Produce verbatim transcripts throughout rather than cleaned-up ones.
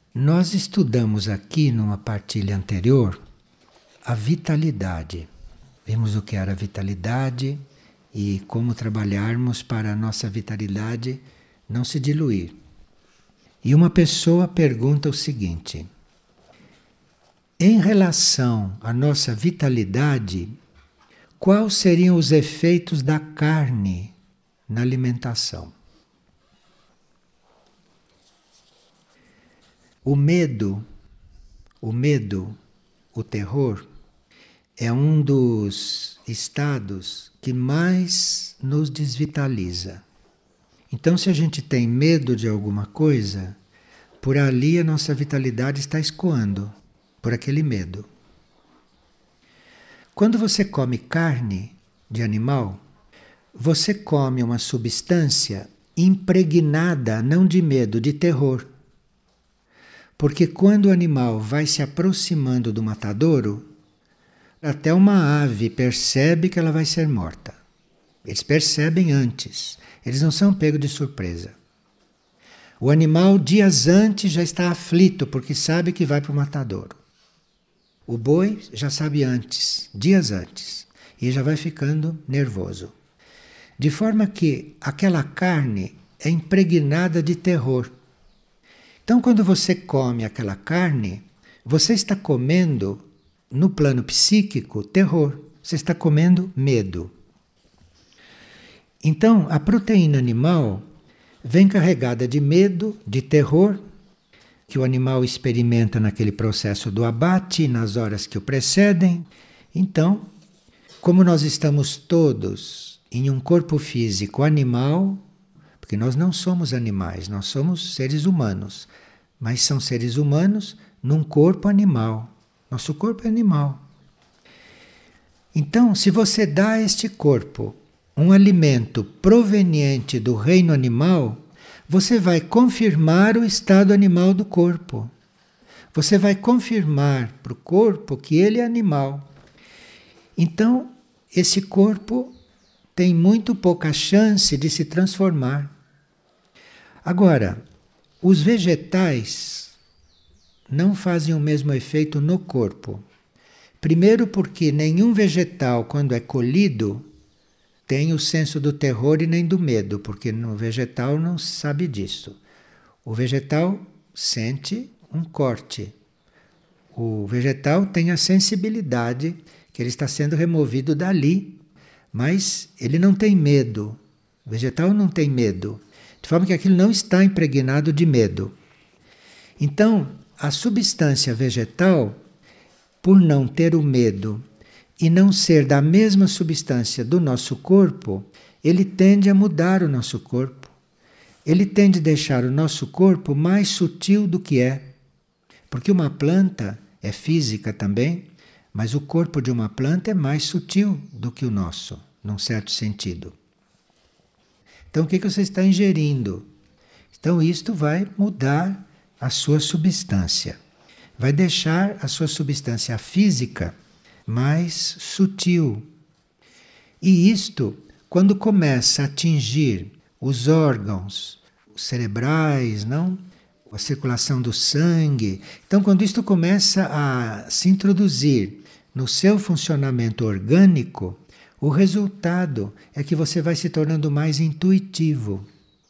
Nós estudamos aqui numa partilha anterior a vitalidade. Vimos o que era a vitalidade e como trabalharmos para a nossa vitalidade não se diluir. E uma pessoa pergunta o seguinte: em relação à nossa vitalidade, quais seriam os efeitos da carne na alimentação? O medo, o medo, o terror, é um dos estados que mais nos desvitaliza. Então, se a gente tem medo de alguma coisa, por ali a nossa vitalidade está escoando, por aquele medo. Quando você come carne de animal, você come uma substância impregnada não de medo, de terror. Porque quando o animal vai se aproximando do matadouro, até uma ave percebe que ela vai ser morta. Eles percebem antes, eles não são pegos de surpresa. O animal dias antes já está aflito porque sabe que vai para o matadouro. O boi já sabe antes, dias antes, e já vai ficando nervoso. De forma que aquela carne é impregnada de terror. Então, quando você come aquela carne, você está comendo, no plano psíquico, terror. Você está comendo medo. Então, a proteína animal vem carregada de medo, de terror, que o animal experimenta naquele processo do abate, nas horas que o precedem. Então, como nós estamos todos em um corpo físico animal, porque nós não somos animais, nós somos seres humanos, mas são seres humanos num corpo animal. Nosso corpo é animal. Então, se você dá a este corpo um alimento proveniente do reino animal, você vai confirmar o estado animal do corpo. Você vai confirmar para o corpo que ele é animal. Então, esse corpo tem muito pouca chance de se transformar. Agora, os vegetais não fazem o mesmo efeito no corpo. Primeiro porque nenhum vegetal, quando é colhido, tem o senso do terror e nem do medo, porque no vegetal não se sabe disso. O vegetal sente um corte. O vegetal tem a sensibilidade que ele está sendo removido dali, mas ele não tem medo. O vegetal não tem medo. De forma que aquilo não está impregnado de medo. Então, a substância vegetal, por não ter o medo e não ser da mesma substância do nosso corpo, ele tende a mudar o nosso corpo. Ele tende a deixar o nosso corpo mais sutil do que é. Porque uma planta é física também, mas o corpo de uma planta é mais sutil do que o nosso, num certo sentido. Então, o que você está ingerindo? Então, isto vai mudar a sua substância. Vai deixar a sua substância física mais sutil. E isto, quando começa a atingir os órgãos cerebrais, não? A circulação do sangue. Então, quando isto começa a se introduzir no seu funcionamento orgânico, o resultado é que você vai se tornando mais intuitivo.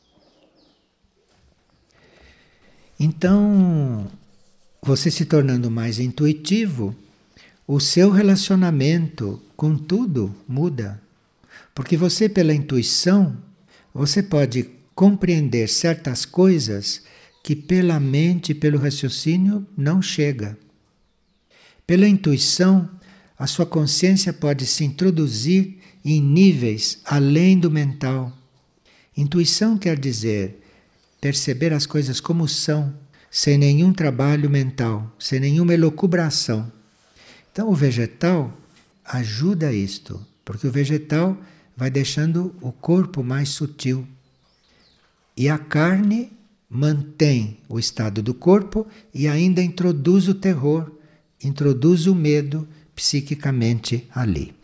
Então, você se tornando mais intuitivo, o seu relacionamento com tudo muda. Porque você, pela intuição, você pode compreender certas coisas que pela mente, pelo raciocínio, não chega. Pela intuição, a sua consciência pode se introduzir em níveis além do mental. Intuição quer dizer perceber as coisas como são, sem nenhum trabalho mental, sem nenhuma elucubração. Então o vegetal ajuda isto, porque o vegetal vai deixando o corpo mais sutil. E a carne mantém o estado do corpo e ainda introduz o terror, introduz o medo psiquicamente ali.